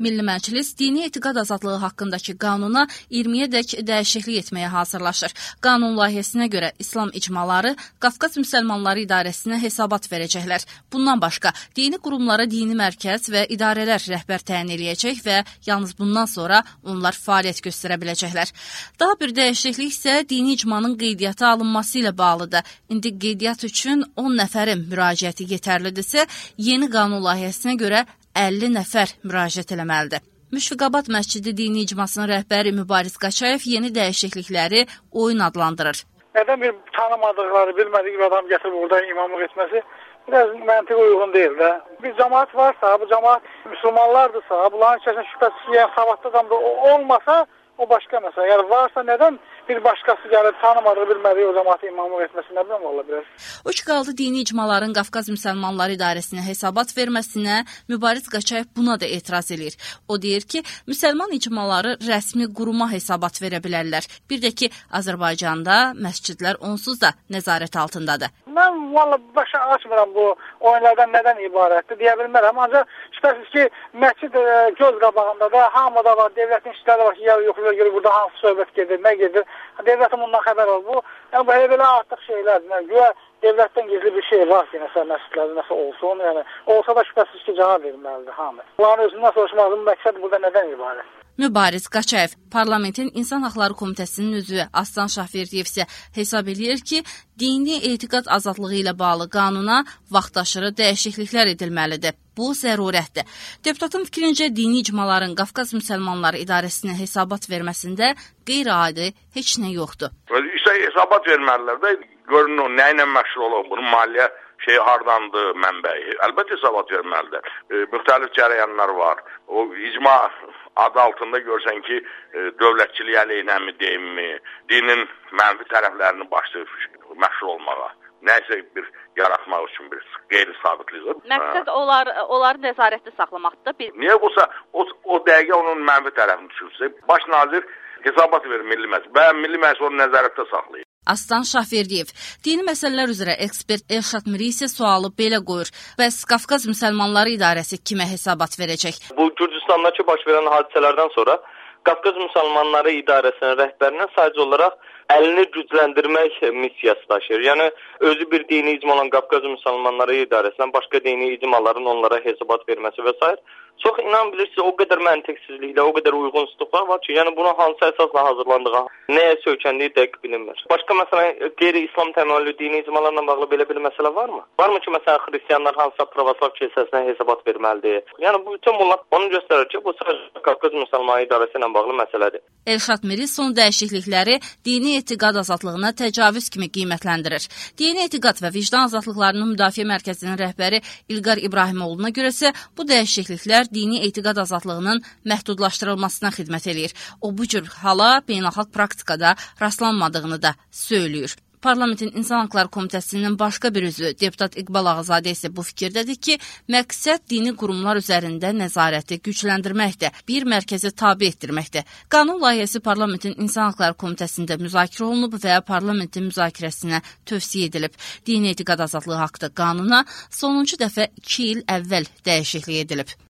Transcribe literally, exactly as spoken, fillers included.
Milli Məclis dini etiqad azadlığı haqqındakı qanuna iyirmiyədək dəyişiklik etməyə hazırlaşır. Qanun layihəsinə görə İslam icmaları Qafqaz Müsəlmanları İdarəsinə hesabat verəcəklər. Bundan başqa, dini qurumlara dini mərkəz və idarələr rəhbər təyin eləyəcək və yalnız bundan sonra onlar fəaliyyət göstərə biləcəklər. Daha bir dəyişiklik isə dini icmanın qeydiyyata alınması ilə bağlıdır. İndi qeydiyyat üçün on nəfərin müraciəti yetərlidirsə, yeni qanun layihəsinə görə əlli nəfər müraciət eləməlidir. Müşfiqabad Məscidi dini icmasının rəhbəri Mübariz Qaçayev yeni dəyişiklikləri oyun adlandırır. Nədən bir tanımadıqları, bilmədik bir adam gətirib burada imamlıq etməsi biraz məntiqə uyğun deyil də. Bir cəmaat varsa, bu cəmaat müsəlmanlardırsa, bunların içərisində şübhəsiz ki, yəni savadlı adam da olmasa, o başqa məsələ. Yəni varsa nədən bir başqası gəlib tanımadığı, bilmədiyi o cəmaatı imamlıq etməsi nə biləm ola bilər. O ki qaldı dini icmaların Qafqaz Müsəlmanları İdarəsinə hesabat verməsinə, Mübariz Qaçayev buna da etiraz edir. O deyir ki, müsəlman icmaları rəsmi quruma hesabat verə bilərlər. Bir də ki, Azərbaycanda məscidlər onsuz da nəzarət altındadır. Mən valla başa açmıram bu oyunlardan nədən ibarətdir, deyə bilmərəm. Ancaq şübhəsiz ki, məscid e, göz qabağında da hamıda var, devlətin işləri var ki, ya yoxluyor görə burada hansı söhbət gedir, nə gedir. Devlətin bundan xəbər olur. Bu, yəni belə belə artıq şeylərdir. Yəni, güya devlətdən gizli bir şey var ki, nəsə məscidlərdə nəsə olsun. Yəni, olsa da şübhəsiz ki, cavab verilməlidir hamı. Bunların özündən soruşmağının məqsəd burada nədən ibarət? Mübariz Qaçayev, Parlamentin İnsan Haqları Komitəsinin üzvü Aslan Şahverdiyev isə hesab edir ki, dini etiqad azadlığı ilə bağlı qanuna vaxtaşırı dəyişikliklər edilməlidir. Bu zərurətdir. Deputatın fikrincə dini icmaların Qafqaz Müsəlmanları İdarəsinə hesabat verməsində qeyri-adi heç nə yoxdur. İşte hesabat verməlilər də görün o nə ilə məşğul olur, bunun maliyyə şey hardandır, mənbəyi. Əlbəttə hesabat verməlidir. E, müxtəlif cərəyanlar var. O icma adı altında görsən ki, e, dövlətçilik əleyhinə mi, deyim mi, dinin mənfi tərəflərini başlayıb məşğul olmağa. Nəysə bir yaratmaq üçün bir qeyri-sabitliyidir. Məqsəd onlar, onları nəzarətdə saxlamaqdır. Bir... Niyə olsa o, o dəqiqə onun mənfi tərəfini düşürsə, baş nazir hesabat verir Milli Məclis və Milli Məclis onu nəzarətdə saxlayır. Aslan Şahverdiyev, dini məsələlər üzrə ekspert Elşad Miri isə sualı belə qoyur. Bəs Qafqaz Müsəlmanları İdarəsi kimə hesabat verəcək? Bu Gürcüstandakı baş verən hadisələrdən sonra Qafqaz Müsəlmanları İdarəsinin rəhbərinin sadəcə olaraq əlini gücləndirmək missiyası daşıyır. Yəni, özü bir dini icma olan Qafqaz Müsəlmanları İdarəsindən başqa dini icmaların onlara hesabat verməsi və s. Çox inan bilirsiniz, o qədər məntiqsizliklə, o qədər uyğunsuzluqlar var ki, yəni buna hansı əsasla hazırlandığı, nəyə söykəndiyi dəqiq bilinmir. Başqa məsələn, qeyri-İslam təməllüdü dini icmalarla bağlı belə bir məsələ varmı? Varmı ki, məsələn, xristiyanlar hansısa pravoslav kilsəsinə hesabat verməlidir? Yəni, bu bütün bunlar onu göstərir ki, bu sadəcə Qafqaz Müsəlmanları İdarəsi ilə bağlı məsələdir. Elşad Miri son dəyişiklikləri dini etiqad azadlığına təcavüz kimi qiymətləndirir. Dini etiqad və vicdan azadlıqlarının müdafiə mərkəzinin rəhbəri İlqar İbrahimoğlu'na görəsə, bu dəyişikliklər dini etiqad azadlığının məhdudlaşdırılmasına xidmət eləyir. O bu cür hala beynəlxalq praktikada rastlanmadığını da söylüyor. Parlamentin İnsan Haqları Komitəsinin başqa bir üzvü deputat İqbal Ağazadə isə bu fikirdədir ki, məqsəd dini qurumlar üzərində nəzarəti gücləndirməkdir, bir mərkəzi tabe etdirməkdir. Qanun layihəsi Parlamentin İnsan Haqları Komitəsində müzakirə olunub və parlamentin müzakirəsinə tövsiyə edilib. Dini etiqad azadlığı haqqında qanuna sonuncu dəfə iki il əvvəl dəyişiklik edilib.